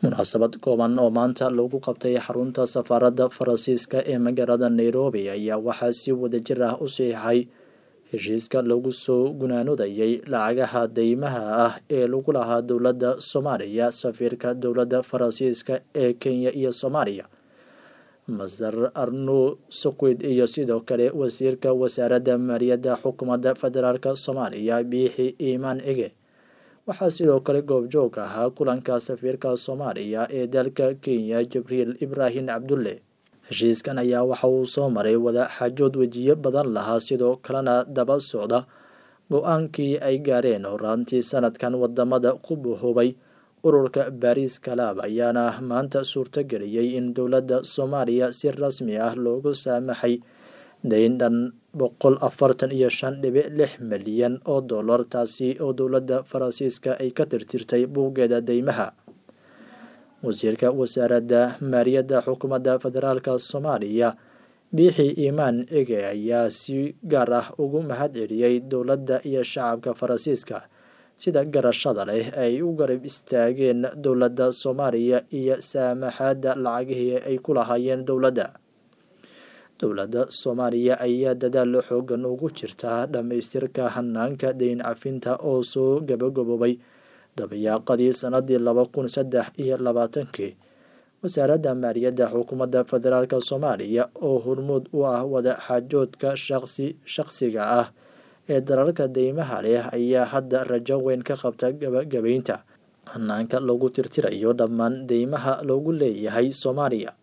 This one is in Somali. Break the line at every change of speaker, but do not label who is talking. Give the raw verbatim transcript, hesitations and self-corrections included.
Munaasabad kooban oo maanta lagu qabtay xarunta safaaradda Faransiiska ee magaalada Nairobi ayaa waxaa si wadajir ah u saxiixay heshiiska lagu soo gunaanudayay lacagaha deymaha ah ee lagu lahaa dowladda Soomaaliya. Safiirka dowladda Faransiiska ee Kenya iyo Soomaaliya Masar Arnaud Sokwid iyo sidoo kale wasiirka wasaaradda maaliyadda xukuumadda federaalk Soomaaliya Biixi Imaan Ege. Waxaa sidoo kale goobjoog ahaa kulanka safiirka Soomaaliya ee dalka Kenya Jibriil Ibraahin Cabdulle. Heshiiskan ayaa waxa uu soo maray wada xaajood wejiyo badan lahaa, sidoo kalena daba socda go-aankii ay gaareen horaantii sanadkan wadamada ku buuhoobay ururka Paris Club ayaana maanta suurtageliyay in dowladda Soomaaliya si rasmi ah loogu saamaxay dayn dhan boqol afartan iyo shan dhibic lix milyan oo dollar, taasi oo dowladda Faransiiska ay ka tirtirtay buuggeeda deymaha. Wasiirka wasaaradda maaliyadda xukuumadda federaalk Soomaaliya Biixi Imaan Ege ayaa si gaar ah ugu mahadceliyay dowladda iyo shacabka Faransiiska sida garashada leh ay u garab istaageen dowladda Soomaaliya iyo saamaxaadda lacagihii ay ku lahaayeen dowladda. Dowladda Soomaaliya ayaa dadaal xoogan ugu jirta dhamaystirka hanaanka deyn cafinta oo soo gabagaboobay dabayaaqadii sanadii laba kun saddex iyo labaatankii. Wasaaradda maaliyadda xukuumadda federaalk Soomaaliya oo hormuud u ah wada xaajoodka shaqsi shaqsiga ah ee dalalka deymaha leh ayaa hadda rajo weyn ka qabta gabagabeynta hanaanka lagu tirtirayo dhammaan deymaha loogu leeyahay Soomaaliya.